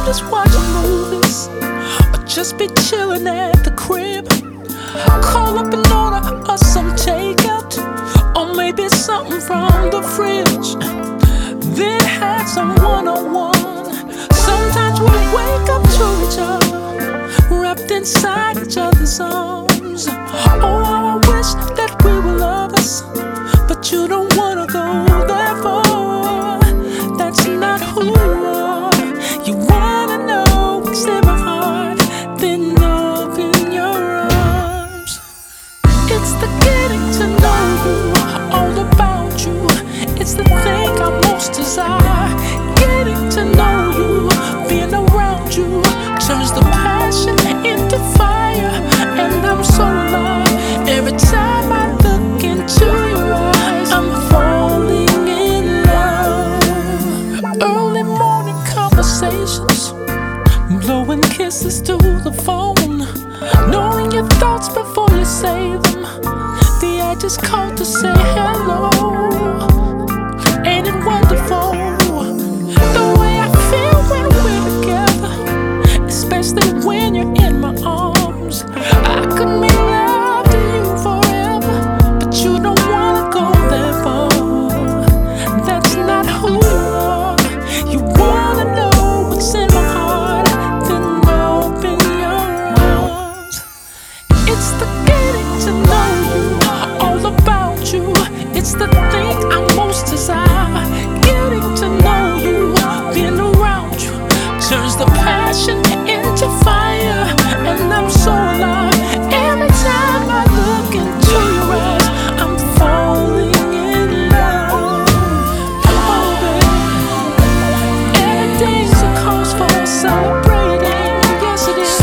just watching movies or just be chilling at the crib. Call up and order us some takeout or maybe something from the fridge. Then have some one-on-one. Sometimes we wake up to each other, wrapped inside each other's arms. Oh, how I wish that we were lovers, but you don't wanna go that far. That's not who you are. You wanna know what's in my heart, then open your arms. It's the getting to know you, all about you. It's the thing I most desire. Getting to know you, being around you, turns the passion into fire. And I'm so alive every time I look into your eyes. I'm falling in love. Early morning conversations, blowing kisses to the phone, knowing your thoughts before you say them. The I just called to say hello. Ain't it wonderful the way I feel when we're together, especially when you're in my arms? I could make love to you forever, but you don't wanna go that far. That's not who you are. You wanna know what's in my heart, then open your arms. It's the getting to know you, all about you. It's the thing I most desire. Getting to know you, being around you, turns the passion into fire. And I'm so alive every time I look into your eyes. I'm falling in love. Oh baby, every day's a cause for celebrating. Yes it is.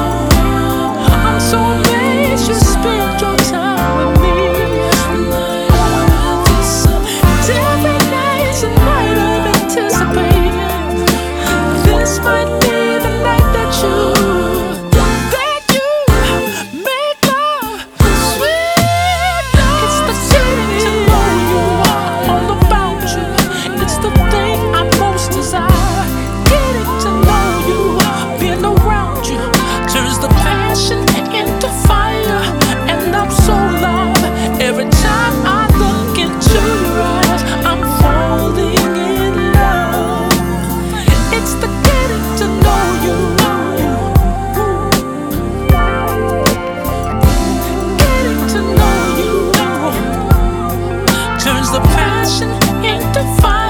I'm so amazed you spend your time with me. Every night's a night of anticipating. This might be the night that you make love, sweet love. It's the getting to know you, all about you. It's the thing I most desire. Getting to know you, being around you, turns the passion into fire. And I'm so alive every time I look into your eyes. I'm falling in love. It's the getting to know you. Getting to know you turns the passion into fire.